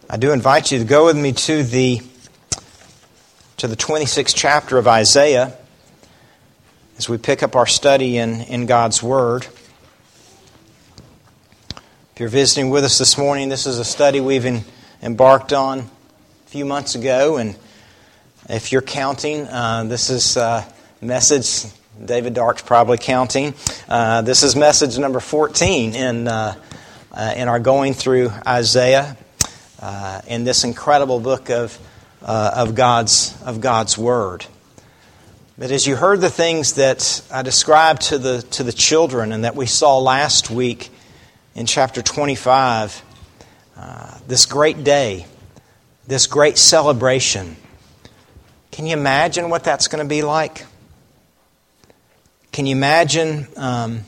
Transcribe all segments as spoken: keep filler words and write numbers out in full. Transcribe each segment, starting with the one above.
I do invite you to go with me to the to the twenty-sixth chapter of Isaiah as we pick up our study in, in God's Word. If you're visiting with us this morning, this is a study we've in, embarked on a few months ago, and if you're counting, uh, this is uh, message, David Dark's probably counting, uh, this is message number fourteen in, uh, uh, in our going through Isaiah. Uh, in this incredible book of uh, of God's of God's Word. But as you heard the things that I described to the to the children and that we saw last week in chapter twenty-five, uh, this great day, this great celebration, can you imagine what that's going to be like? Can you imagine um,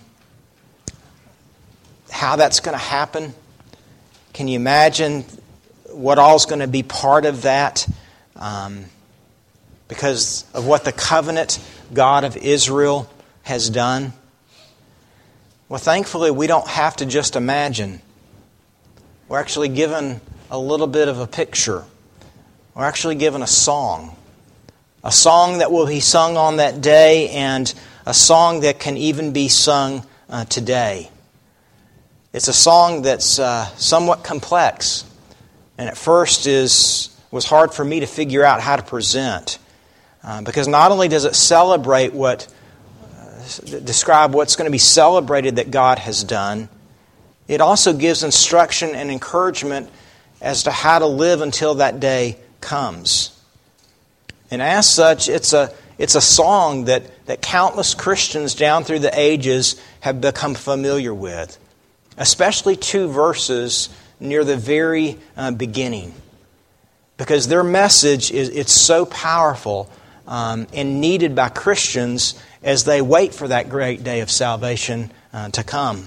how that's going to happen? Can you imagine what all's going to be part of that um, because of what the covenant God of Israel has done? Well, thankfully, we don't have to just imagine. We're actually given a little bit of a picture. We're actually given a song. A song that will be sung on that day, and a song that can even be sung uh, today. It's a song that's uh, somewhat complex. And at first is was hard for me to figure out how to present. Uh, because not only does it celebrate what, uh, describe what's going to be celebrated that God has done, it also gives instruction and encouragement as to how to live until that day comes. And as such, it's a it's a song that, that countless Christians down through the ages have become familiar with. Especially two verses near the very uh, beginning, because their message is it's so powerful um, and needed by Christians as they wait for that great day of salvation uh, to come.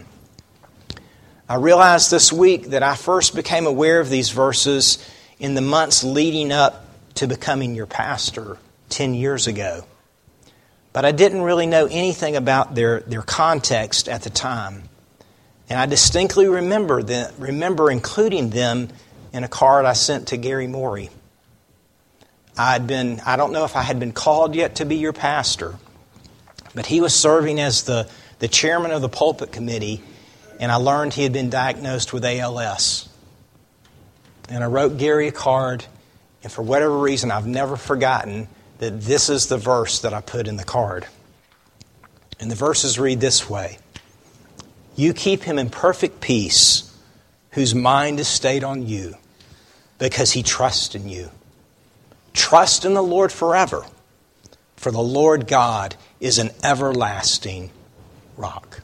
I realized this week that I first became aware of these verses in the months leading up to becoming your pastor ten years ago. But I didn't really know anything about their, their context at the time. And I distinctly remember the, remember including them in a card I sent to Gary Morey. I'd been, I don't know if I had been called yet to be your pastor, but he was serving as the, the chairman of the pulpit committee, and I learned he had been diagnosed with A L S. And I wrote Gary a card, and for whatever reason, I've never forgotten that this is the verse that I put in the card. And the verses read this way: "You keep him in perfect peace, whose mind is stayed on you, because he trusts in you. Trust in the Lord forever, for the Lord God is an everlasting rock."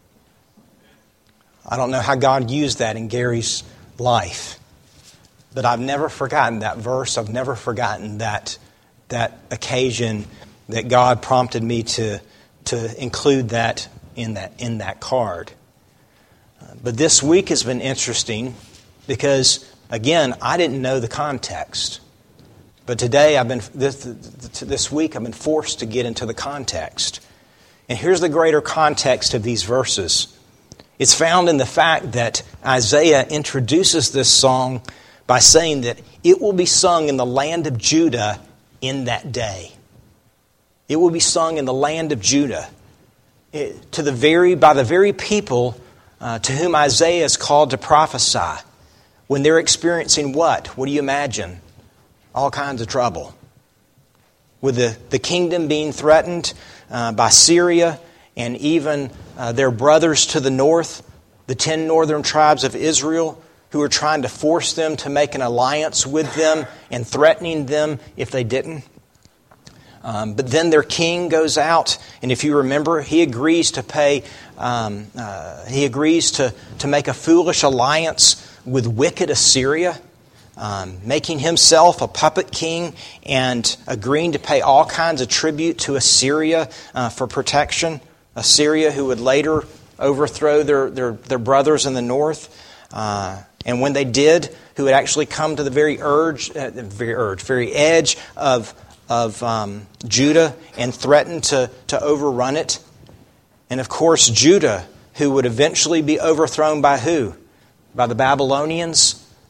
I don't know how God used that in Gary's life, but I've never forgotten that verse. I've never forgotten that, that occasion that God prompted me to, to include that in that in that card. But this week has been interesting because, again, I didn't know the context. But today, I've been this, this week, I've been forced to get into the context. And here's the greater context of these verses. It's found in the fact that Isaiah introduces this song by saying that it will be sung in the land of Judah in that day. It will be sung in the land of Judah. It, to the very by the very people uh, to whom Isaiah is called to prophesy, when they're experiencing what? What do you imagine? All kinds of trouble. With the, the kingdom being threatened uh, by Syria and even uh, their brothers to the north, the ten northern tribes of Israel, who are trying to force them to make an alliance with them and threatening them if they didn't. Um, but then their king goes out, and if you remember, he agrees to pay. Um, uh, he agrees to to make a foolish alliance with wicked Assyria, um, making himself a puppet king and agreeing to pay all kinds of tribute to Assyria uh, for protection. Assyria, who would later overthrow their their, their brothers in the north, uh, and when they did, who had actually come to the very urge, uh, very urge, very edge of. of um, Judah and threatened to, to overrun it. And of course, Judah, who would eventually be overthrown by who? By the Babylonians.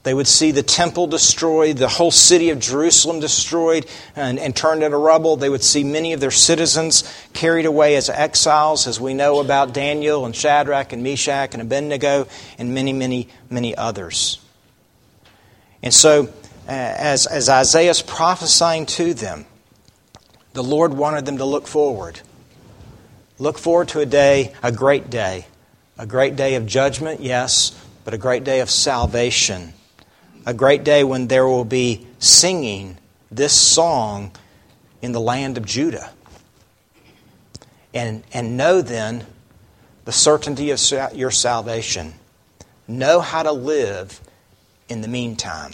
They would see the temple destroyed, the whole city of Jerusalem destroyed and, and turned into rubble. They would see many of their citizens carried away as exiles, as we know about Daniel and Shadrach and Meshach and Abednego and many, many, many others. And so, uh, as, as Isaiah is prophesying to them, the Lord wanted them to look forward. Look forward to a day, a great day. A great day of judgment, yes, but a great day of salvation. A great day when there will be singing this song in the land of Judah. And, and know then the certainty of your salvation. Know how to live in the meantime.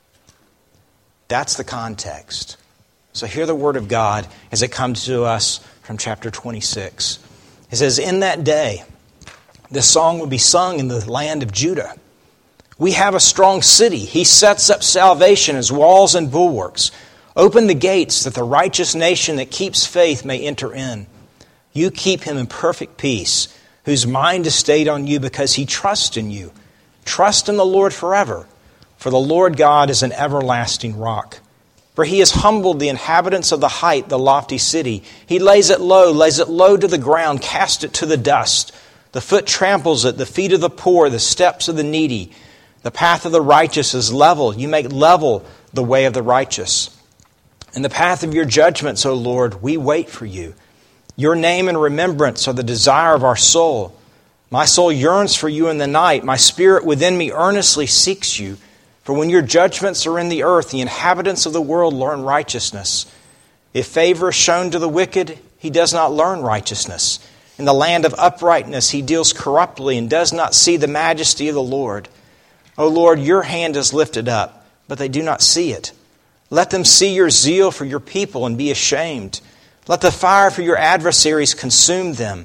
That's the context. So hear the word of God as it comes to us from chapter twenty-six. It says, in that day, this song will be sung in the land of Judah. We have a strong city. He sets up salvation as walls and bulwarks. Open the gates that the righteous nation that keeps faith may enter in. You keep him in perfect peace, whose mind is stayed on you because he trusts in you. Trust in the Lord forever, for the Lord God is an everlasting rock. For he has humbled the inhabitants of the height, the lofty city. He lays it low, lays it low to the ground, cast it to the dust. The foot tramples it, the feet of the poor, the steps of the needy. The path of the righteous is level. You make level the way of the righteous. In the path of your judgments, O Lord, we wait for you. Your name and remembrance are the desire of our soul. My soul yearns for you in the night. My spirit within me earnestly seeks you. For when your judgments are in the earth, the inhabitants of the world learn righteousness. If favor is shown to the wicked, he does not learn righteousness. In the land of uprightness, he deals corruptly and does not see the majesty of the Lord. O Lord, your hand is lifted up, but they do not see it. Let them see your zeal for your people and be ashamed. Let the fire for your adversaries consume them.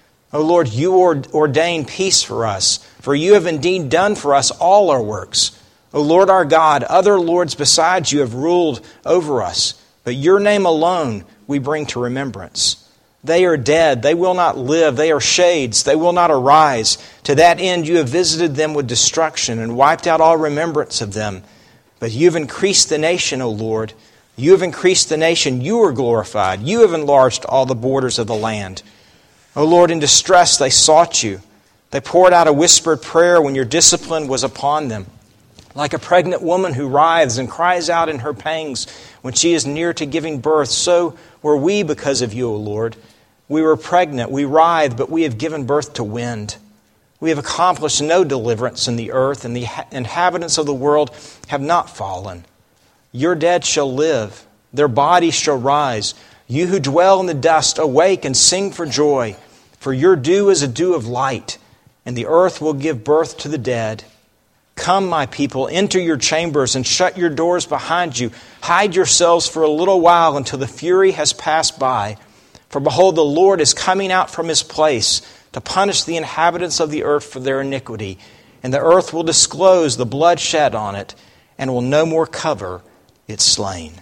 O Lord, you ordain peace for us, for you have indeed done for us all our works. O Lord our God, other lords besides you have ruled over us, but your name alone we bring to remembrance. They are dead, they will not live, they are shades, they will not arise. To that end you have visited them with destruction and wiped out all remembrance of them. But you have increased the nation, O Lord. You have increased the nation, you are glorified. You have enlarged all the borders of the land. O Lord, in distress they sought you. They poured out a whispered prayer when your discipline was upon them. Like a pregnant woman who writhes and cries out in her pangs when she is near to giving birth, so were we because of you, O Lord. We were pregnant, we writhed, but we have given birth to wind. We have accomplished no deliverance in the earth, and the inhabitants of the world have not fallen. Your dead shall live, their bodies shall rise. You who dwell in the dust, awake and sing for joy. For your dew is a dew of light, and the earth will give birth to the dead. Come, my people, enter your chambers and shut your doors behind you. Hide yourselves for a little while until the fury has passed by. For behold, the Lord is coming out from his place to punish the inhabitants of the earth for their iniquity. And the earth will disclose the blood shed on it and will no more cover its slain.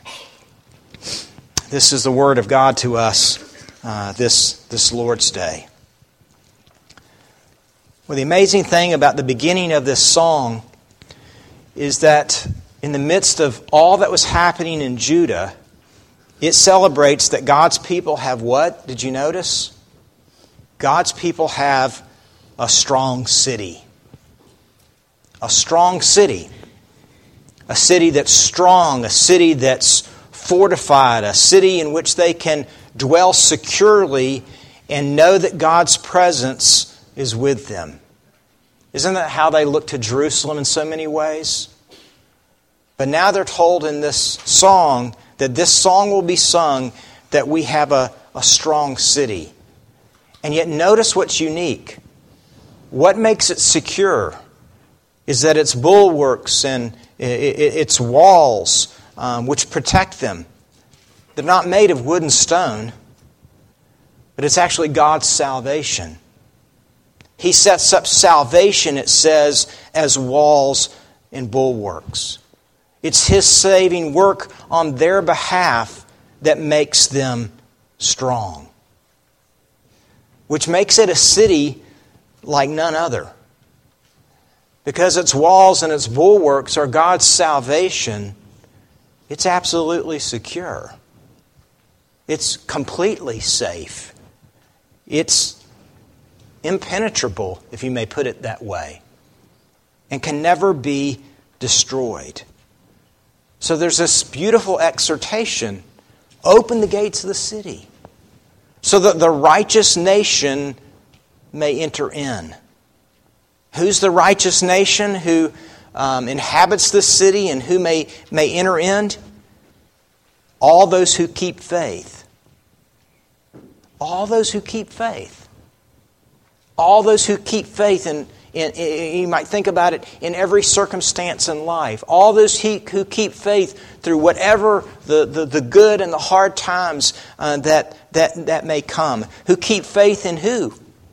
This is the word of God to us uh, this, this Lord's Day. Well, the amazing thing about the beginning of this song is that in the midst of all that was happening in Judah, it celebrates that God's people have what? Did you notice? God's people have a strong city. A strong city. A city that's strong, a city that's fortified, a city in which they can dwell securely and know that God's presence is with them. Isn't that how they look to Jerusalem in so many ways? But now they're told in this song that this song will be sung that we have a, a strong city. And yet notice what's unique. What makes it secure is that its bulwarks and its walls, um, which protect them, they're not made of wood and stone, but it's actually God's salvation. He sets up salvation, it says, as walls and bulwarks. It's His saving work on their behalf that makes them strong. Which makes it a city like none other. because its walls and its bulwarks are God's salvation, it's absolutely secure. It's completely safe. It's impenetrable, if you may put it that way, and can never be destroyed. So there's this beautiful exhortation. Open the gates of the city so that the righteous nation may enter in. Who's the righteous nation who um, inhabits this city and who may, may enter in? All those who keep faith. All those who keep faith. All those who keep faith in, in, in you might think about it, in every circumstance in life. All those he, who keep faith through whatever the, the, the good and the hard times uh, that, that, that may come. Who keep faith in who?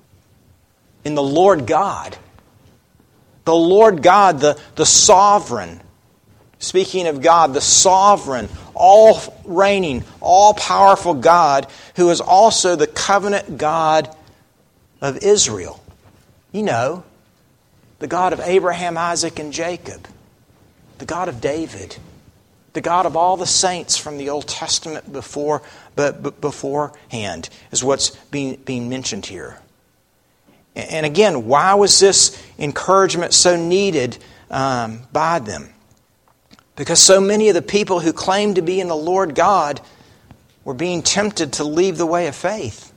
In the Lord God. The Lord God, the, the sovereign. Speaking of God, the sovereign, all-reigning, all-powerful God, who is also the covenant God of Israel. You know, the God of Abraham, Isaac, and Jacob. The God of David. The God of all the saints from the Old Testament before, but, but beforehand is what's being, being mentioned here. And again, why was this encouragement so needed um, by them? Because so many of the people who claimed to be in the Lord God were being tempted to leave the way of faith.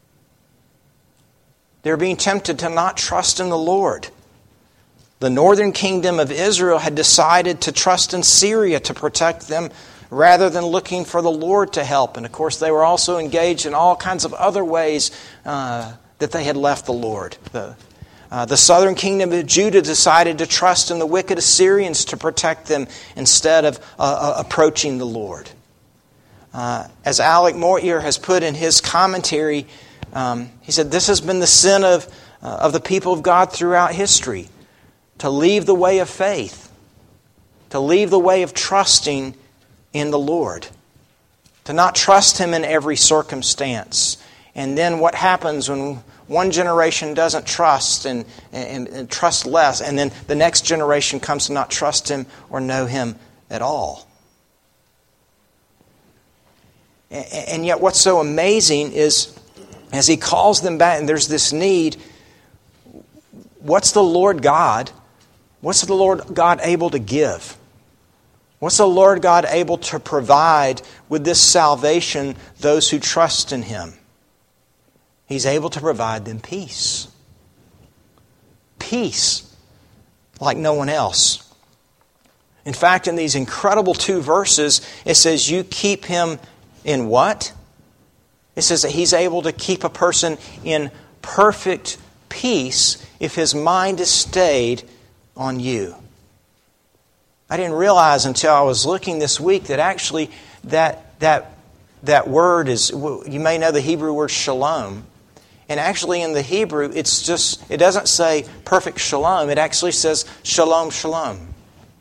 They were being tempted to not trust in the Lord. The northern kingdom of Israel had decided to trust in Syria to protect them rather than looking for the Lord to help. And of course, they were also engaged in all kinds of other ways uh, that they had left the Lord. The, uh, the southern kingdom of Judah decided to trust in the wicked Assyrians to protect them instead of uh, uh, approaching the Lord. Uh, as Alec Moyer has put in his commentary, um, he said, this has been the sin of, uh, of the people of God throughout history, to leave the way of faith, to leave the way of trusting in the Lord, to not trust Him in every circumstance. And then what happens when one generation doesn't trust and, and, and trust less, and then the next generation comes to not trust Him or know Him at all? And yet what's so amazing is, as He calls them back, and there's this need, what's the Lord God, what's the Lord God able to give? What's the Lord God able to provide with this salvation those who trust in Him? He's able to provide them peace. Peace like no one else. In fact, in these incredible two verses, it says you keep him in what? It says that He's able to keep a person in perfect peace if his mind is stayed on you. I didn't realize until I was looking this week that actually that that that word is, you may know the Hebrew word shalom. And actually in the Hebrew, it's just, it doesn't say perfect shalom. It actually says shalom, shalom.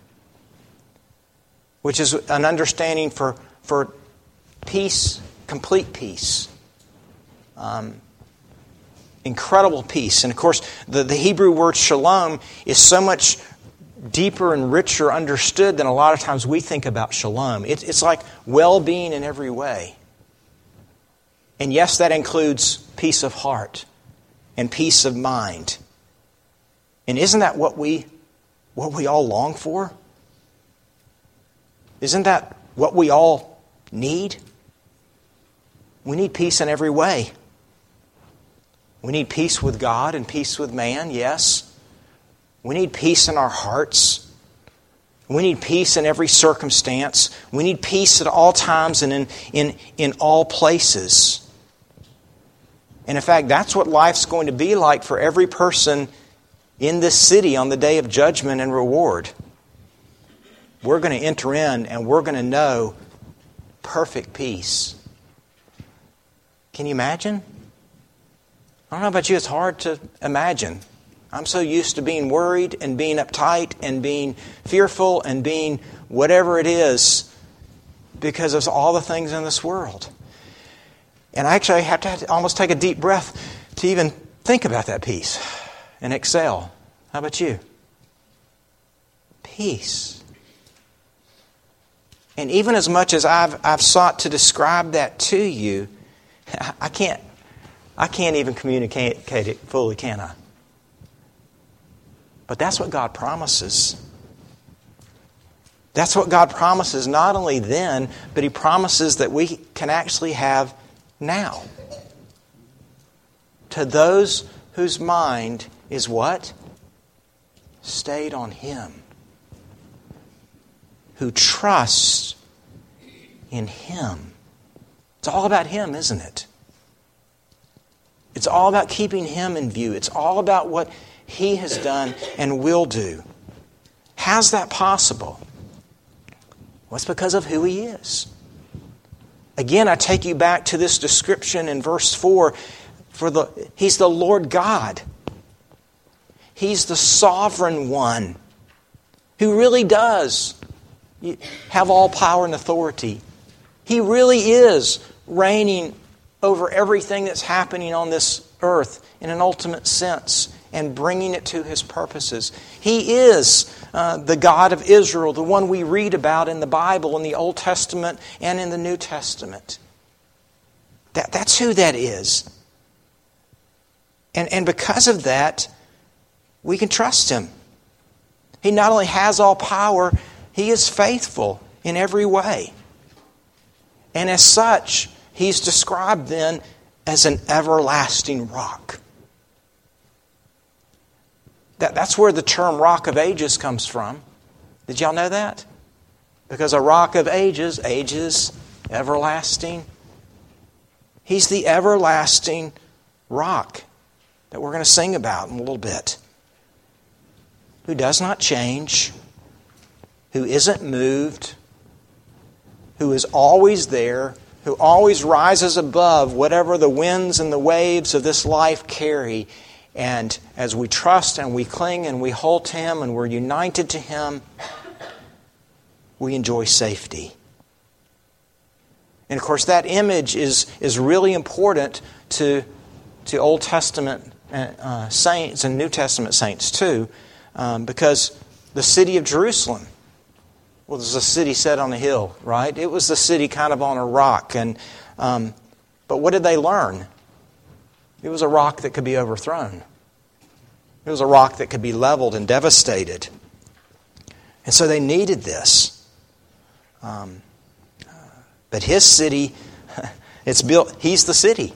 Which is an understanding for, for peace, complete peace. Um, incredible peace. And of course, the, the Hebrew word shalom is so much deeper and richer understood than a lot of times we think about shalom. It, it's like well-being in every way. And yes, that includes peace of heart and peace of mind. And isn't that what we what we all long for? Isn't that what we all need? We need peace in every way. We need peace with God and peace with man, yes. We need peace in our hearts. We need peace in every circumstance. We need peace at all times and in, in, in all places. And in fact, that's what life's going to be like for every person in this city on the day of judgment and reward. We're going to enter in and we're going to know perfect peace. Can you imagine? I don't know about you, it's hard to imagine. I'm so used to being worried and being uptight and being fearful and being whatever it is because of all the things in this world. And I actually have to almost take a deep breath to even think about that peace and exhale. How about you? peace. And even as much as I've I've sought to describe that to you, I can't I can't even communicate it fully, can I? But that's what God promises. That's what God promises not only then, but He promises that we can actually have now. To those whose mind is what? Stayed on Him. Who trust in Him. It's all about Him, isn't it? It's all about keeping Him in view. It's all about what He has done and will do. How's that possible? Well, it's because of who He is. Again, I take you back to this description in verse four. For the He's the Lord God. He's the sovereign one who really does have all power and authority. He really is reigning over everything that's happening on this earth in an ultimate sense and bringing it to His purposes. He is uh, the God of Israel, the one we read about in the Bible, in the Old Testament and in the New Testament. That, that's who that is. And, and because of that, we can trust Him. He not only has all power, He is faithful in every way. And as such, He's described then as an everlasting rock. That, that's where the term Rock of Ages comes from. Did y'all know that? Because a rock of ages, ages, everlasting. He's the everlasting rock that we're going to sing about in a little bit. Who does not change, who isn't moved, who is always there, who always rises above whatever the winds and the waves of this life carry. And as we trust and we cling and we hold to Him and we're united to Him, we enjoy safety. And of course that image is, is really important to, to Old Testament uh, saints and New Testament saints too, um, because the city of Jerusalem was a city set on a hill, right? It was the city kind of on a rock. And um, but what did they learn? It was a rock that could be overthrown. It was a rock that could be leveled and devastated. And so they needed this. Um, but His city, it's built, He's the city.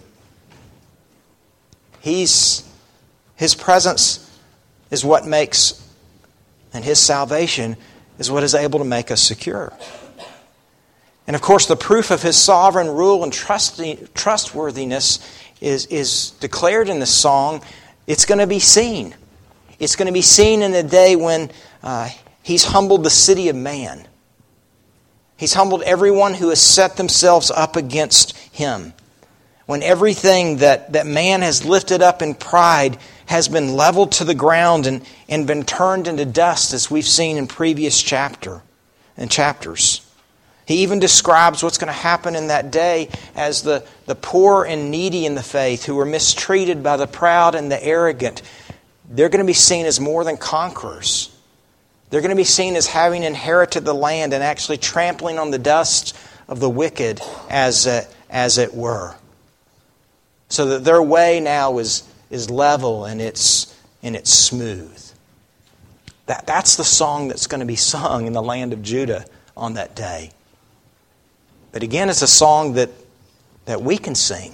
He's, His presence is what makes, and His salvation is what is able to make us secure. And of course, the proof of His sovereign rule and trustworthiness is, is declared in this song. It's going to be seen. It's going to be seen in the day when uh, He's humbled the city of man. He's humbled everyone who has set themselves up against Him. When everything that, that man has lifted up in pride has been leveled to the ground and, and been turned into dust, as we've seen in previous chapter and chapters. He even describes what's going to happen in that day as the, the poor and needy in the faith who are mistreated by the proud and the arrogant. They're going to be seen as more than conquerors. They're going to be seen as having inherited the land and actually trampling on the dust of the wicked as, uh, as it were. So that their way now is, is level and it's, and it's smooth. That, that's the song that's going to be sung in the land of Judah on that day. But again, it's a song that, that we can sing.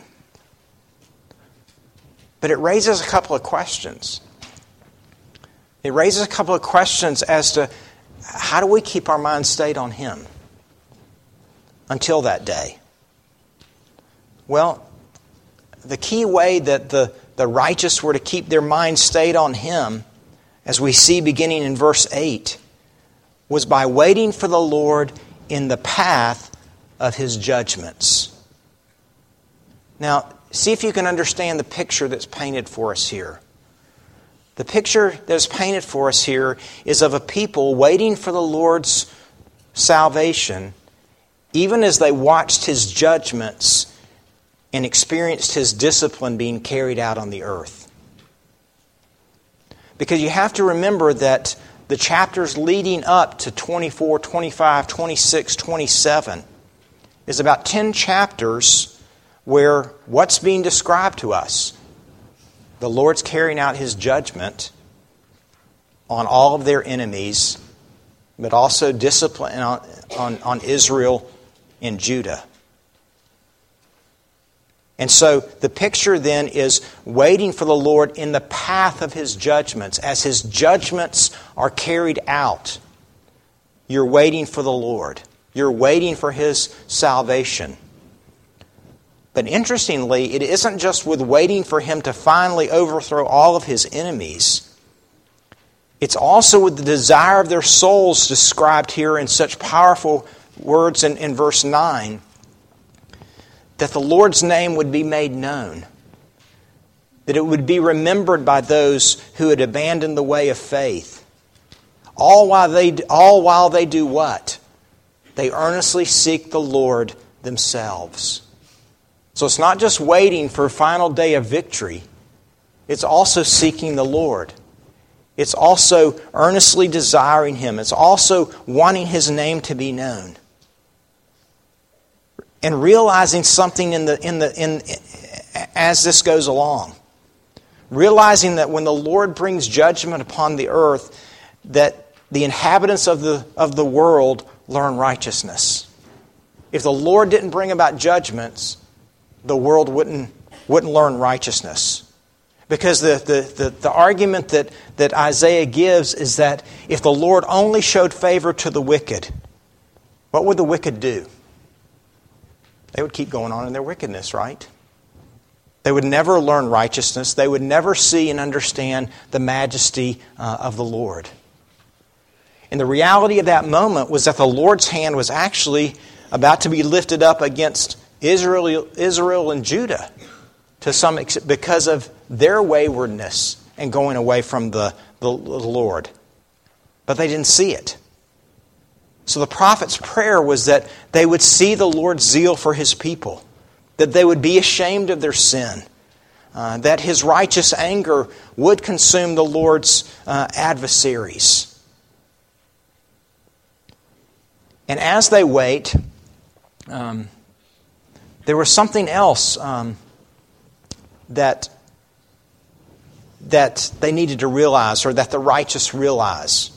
But it raises a couple of questions. It raises a couple of questions as to how do we keep our minds stayed on Him until that day? Well, the key way that the, the righteous were to keep their minds stayed on Him, as we see beginning in verse eight, was by waiting for the Lord in the path of His judgments. Now, see if you can understand the picture that's painted for us here. The picture that's painted for us here is of a people waiting for the Lord's salvation, even as they watched His judgments and experienced His discipline being carried out on the earth. Because you have to remember that the chapters leading up to twenty-four, twenty-five, twenty-six, twenty-seven is about ten chapters where what's being described to us? The Lord's carrying out His judgment on all of their enemies, but also discipline on, on, on Israel and Judah. And so the picture then is waiting for the Lord in the path of His judgments. As His judgments are carried out, you're waiting for the Lord. You're waiting for His salvation. But interestingly, it isn't just with waiting for Him to finally overthrow all of His enemies. It's also with the desire of their souls described here in such powerful words in, in verse nine, that the Lord's name would be made known, that it would be remembered by those who had abandoned the way of faith. All while they, all while they do what? They earnestly seek the Lord themselves. So it's not just waiting for a final day of victory. It's also seeking the Lord. It's also earnestly desiring Him. It's also wanting His name to be known. And realizing something in the in the in as this goes along. Realizing that when the Lord brings judgment upon the earth, that the inhabitants of the of the world learn righteousness. If the Lord didn't bring about judgments, the world wouldn't wouldn't learn righteousness. Because the, the, the, the argument that, that Isaiah gives is that if the Lord only showed favor to the wicked, what would the wicked do? They would keep going on in their wickedness, right? They would never learn righteousness. They would never see and understand the majesty uh, of the Lord. And the reality of that moment was that the Lord's hand was actually about to be lifted up against Israel, Israel and Judah to some extent because of their waywardness and going away from the, the, the Lord. But they didn't see it. So the prophet's prayer was that they would see the Lord's zeal for His people, that they would be ashamed of their sin, uh, that His righteous anger would consume the Lord's uh, adversaries. And as they wait, um, there was something else um, that that they needed to realize, or that the righteous realize.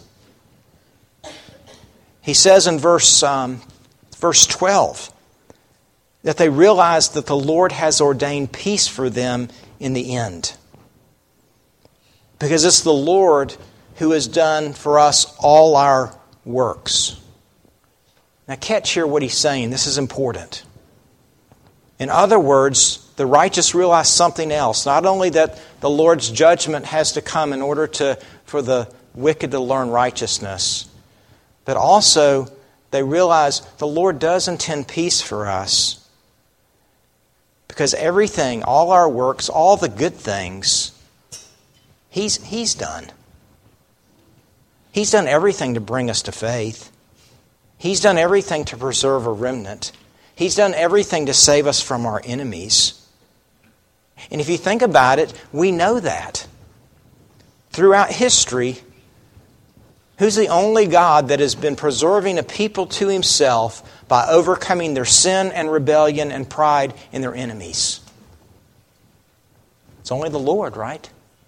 He says in verse um, verse twelve that they realize that the Lord has ordained peace for them in the end. Because it's the Lord who has done for us all our works. Now catch here what he's saying. This is important. In other words, the righteous realize something else. Not only that the Lord's judgment has to come in order to for the wicked to learn righteousness, but also they realize the Lord does intend peace for us. Because everything, all our works, all the good things, He's, He's done. He's done everything to bring us to faith. He's done everything to preserve a remnant. He's done everything to save us from our enemies. And if you think about it, we know that. Throughout history, who's the only God that has been preserving a people to Himself by overcoming their sin and rebellion and pride in their enemies? It's only the Lord, right?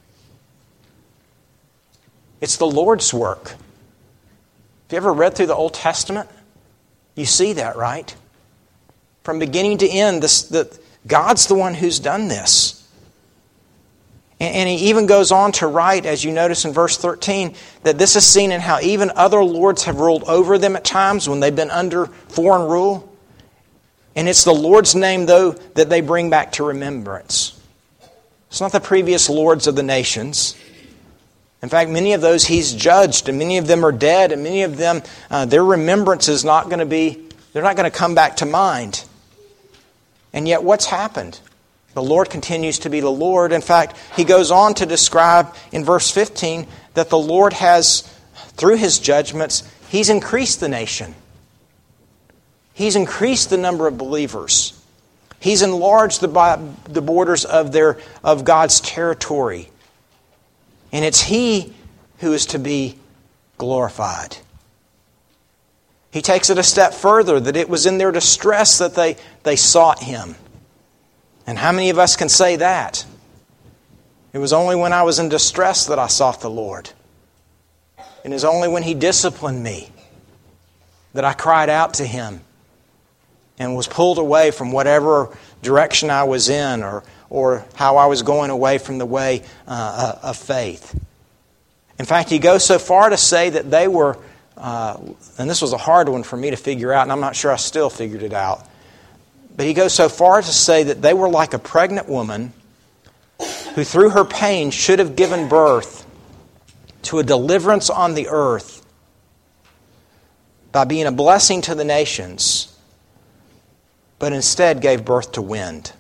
It's the Lord's work. Have you ever read through the Old Testament? You see that, right? From beginning to end, this, the, God's the one who's done this. And, and He even goes on to write, as you notice in verse thirteen, that this is seen in how even other lords have ruled over them at times when they've been under foreign rule. And it's the Lord's name, though, that they bring back to remembrance. It's not the previous lords of the nations. In fact, many of those He's judged, and many of them are dead, and many of them, uh, their remembrance is not going to be, they're not going to come back to mind. And yet what's happened? The Lord continues to be the Lord. In fact, He goes on to describe in verse fifteen that the Lord has, through His judgments, He's increased the nation. He's increased the number of believers. He's enlarged the, the borders of their of God's territory. And it's He who is to be glorified. He takes it a step further, that it was in their distress that they, they sought Him. And how many of us can say that? It was only when I was in distress that I sought the Lord. And it was only when He disciplined me that I cried out to Him and was pulled away from whatever direction I was in, or, or how I was going away from the way uh, of faith. In fact, he goes so far to say that they were, uh, and this was a hard one for me to figure out, and I'm not sure I still figured it out, but he goes so far to say that they were like a pregnant woman who through her pain should have given birth to a deliverance on the earth by being a blessing to the nations, but instead gave birth to wind,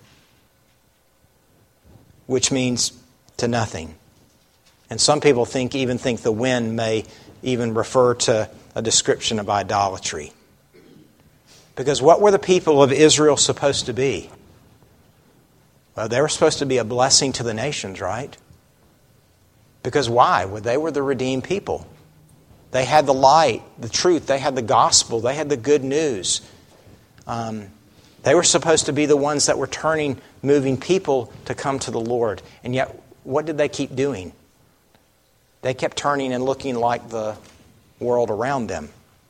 which means to nothing. And some people think even think the wind may even refer to a description of idolatry. Because what were the people of Israel supposed to be? Well, they were supposed to be a blessing to the nations, right? Because why? Well, they were the redeemed people. They had the light, the truth. They had the gospel. They had the good news. Um, they were supposed to be the ones that were turning, moving people to come to the Lord. And yet, what did they keep doing? They kept turning and looking like the world around them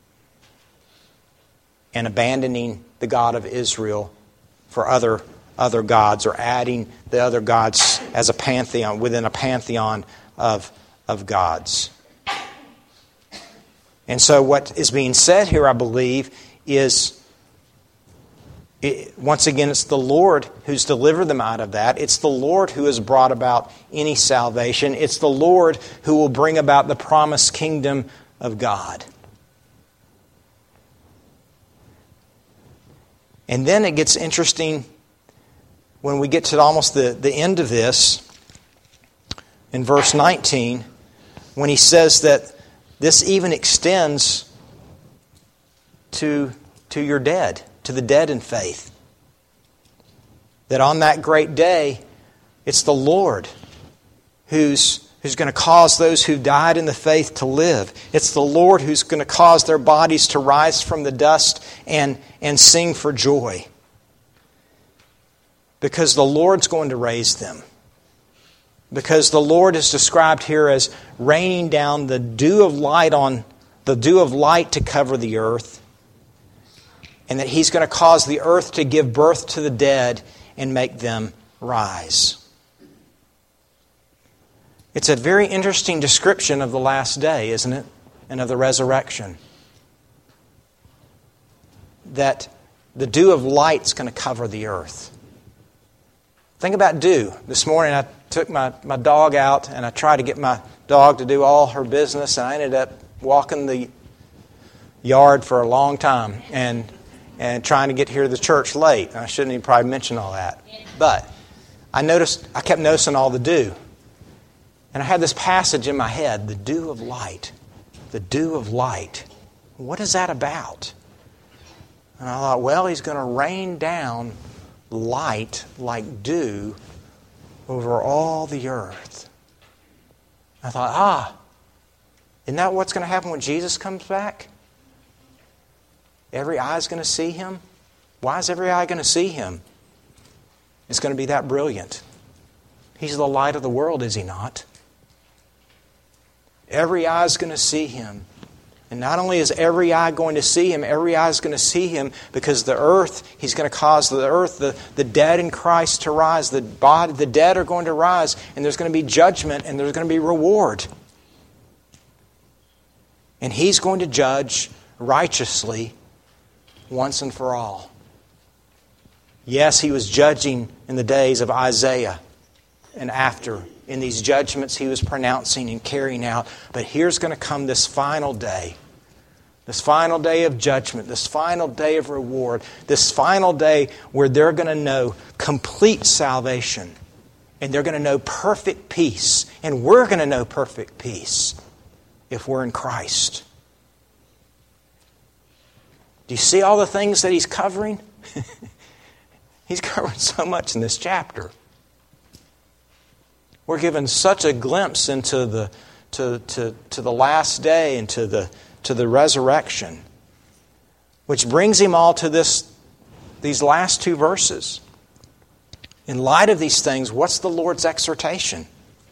and abandoning the God of Israel for other other gods, or adding the other gods as a pantheon, within a pantheon of, of gods. And so what is being said here, I believe, is, it, once again, it's the Lord who's delivered them out of that. It's the Lord who has brought about any salvation. It's the Lord who will bring about the promised kingdom of God. And then it gets interesting when we get to almost the, the end of this, in verse nineteen, when he says that this even extends to, to your dead, to the dead in faith. That on that great day, it's the Lord who's, who's going to cause those who died in the faith to live. It's the Lord who's going to cause their bodies to rise from the dust and, and sing for joy. Because the Lord's going to raise them. Because the Lord is described here as raining down the dew of light on the dew of light to cover the earth, and that He's going to cause the earth to give birth to the dead and make them rise. It's a very interesting description of the last day, isn't it? And of the resurrection. That the dew of light's going to cover the earth. Think about dew. This morning I took my, my dog out and I tried to get my dog to do all her business, and I ended up walking the yard for a long time and and trying to get here to the church late. I shouldn't even probably mention all that. But I noticed, I kept noticing all the dew. And I had this passage in my head, the dew of light. The dew of light. What is that about? And I thought, well, He's going to rain down light like dew over all the earth. I thought, ah, isn't that what's going to happen when Jesus comes back? Every eye is going to see Him. Why is every eye going to see Him? It's going to be that brilliant. He's the light of the world, is He not? Every eye is going to see Him. And not only is every eye going to see Him, every eye is going to see Him because the earth, He's going to cause the earth, the, the dead in Christ to rise. The body, the dead are going to rise, and there's going to be judgment, and there's going to be reward. And He's going to judge righteously once and for all. Yes, He was judging in the days of Isaiah and after. In these judgments He was pronouncing and carrying out. But here's going to come this final day. This final day of judgment. This final day of reward. This final day where they're going to know complete salvation. And they're going to know perfect peace. And we're going to know perfect peace if we're in Christ. Do you see all the things that He's covering? He's covering so much in this chapter. We're given such a glimpse into the to, to, to the last day and to the, to the resurrection. Which brings him all to this, these last two verses. In light of these things, what's the Lord's exhortation?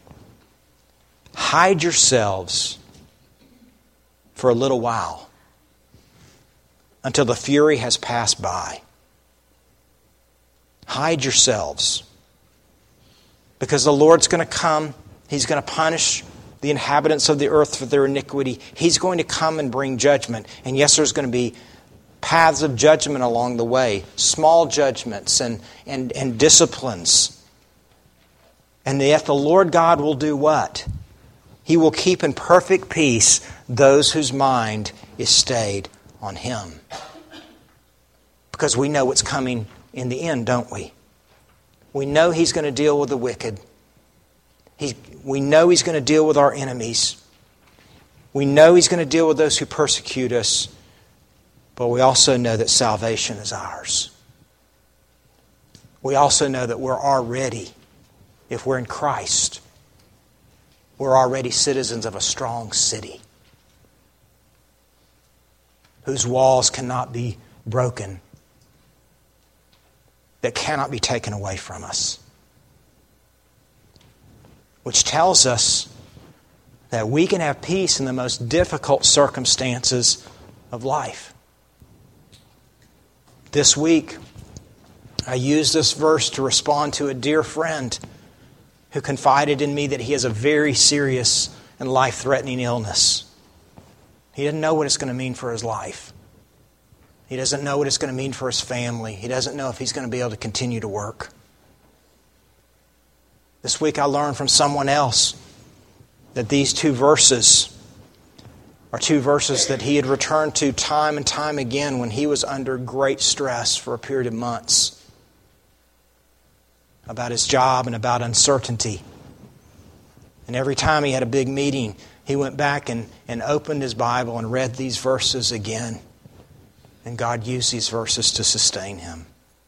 Hide yourselves for a little while until the fury has passed by. Hide yourselves. Because the Lord's going to come. He's going to punish the inhabitants of the earth for their iniquity. He's going to come and bring judgment. And yes, there's going to be paths of judgment along the way. Small judgments and, and, and disciplines. And yet the Lord God will do what? He will keep in perfect peace those whose mind is stayed on Him. Because we know what's coming in the end, don't we? We know He's going to deal with the wicked. He, we know He's going to deal with our enemies. We know He's going to deal with those who persecute us. But we also know that salvation is ours. We also know that we're already, if we're in Christ, we're already citizens of a strong city whose walls cannot be broken, that cannot be taken away from us. Which tells us that we can have peace in the most difficult circumstances of life. This week, I used this verse to respond to a dear friend who confided in me that he has a very serious and life-threatening illness. He doesn't know what it's going to mean for his life. He doesn't know what it's going to mean for his family. He doesn't know if he's going to be able to continue to work. This week I learned from someone else that these two verses are two verses that he had returned to time and time again when he was under great stress for a period of months about his job and about uncertainty. And every time he had a big meeting, he went back and, and opened his Bible and read these verses again. And God used these verses to sustain him.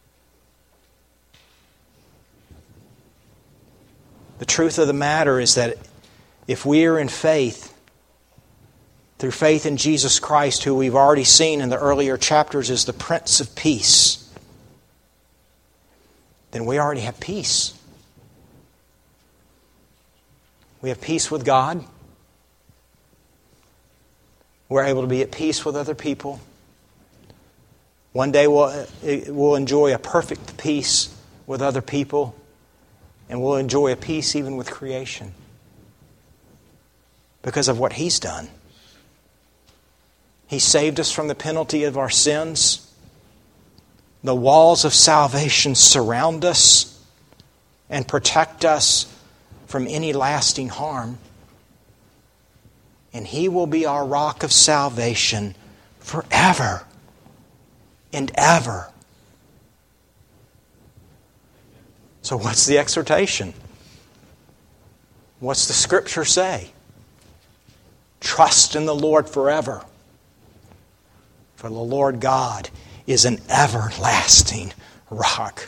The truth of the matter is that if we are in faith, through faith in Jesus Christ, who we've already seen in the earlier chapters is the Prince of Peace, then we already have peace. We have peace with God. We're able to be at peace with other people. One day we'll, we'll enjoy a perfect peace with other people, and we'll enjoy a peace even with creation because of what He's done. He saved us from the penalty of our sins. The walls of salvation surround us and protect us from any lasting harm. And He will be our rock of salvation forever and ever. So what's the exhortation? What's the Scripture say? Trust in the Lord forever. For the Lord God is an everlasting rock.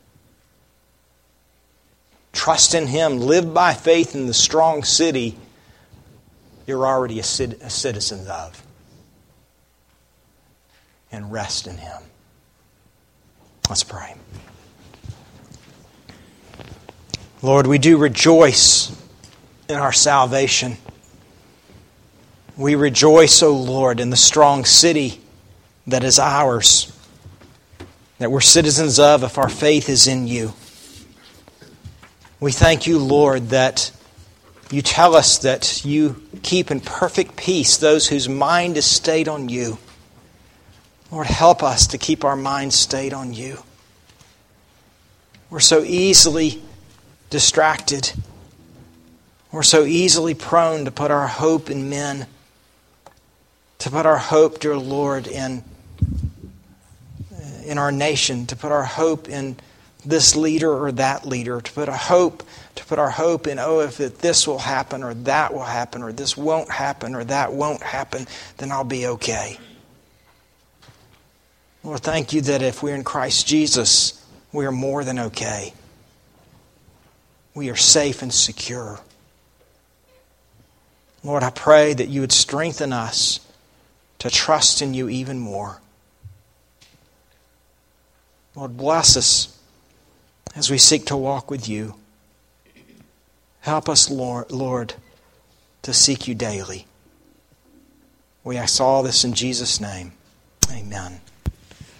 Trust in Him. Live by faith in the strong city you're already a citizen of. And rest in Him. Let's pray. Lord, we do rejoice in our salvation. We rejoice, O Lord, in the strong city that is ours, that we're citizens of if our faith is in You. We thank You, Lord, that You tell us that You keep in perfect peace those whose mind is stayed on You. Lord, help us to keep our minds stayed on You. We're so easily distracted. We're so easily prone to put our hope in men, to put our hope, dear Lord, in, in our nation, to put our hope in this leader or that leader, to put a hope, to put our hope in, oh, if this will happen or that will happen or this won't happen or that won't happen, then I'll be okay. Lord, thank You that if we're in Christ Jesus, we are more than okay. We are safe and secure. Lord, I pray that you would strengthen us to trust in you even more. Lord, bless us as we seek to walk with you. Help us, Lord, Lord, to seek you daily. We ask all this in Jesus' name. Amen.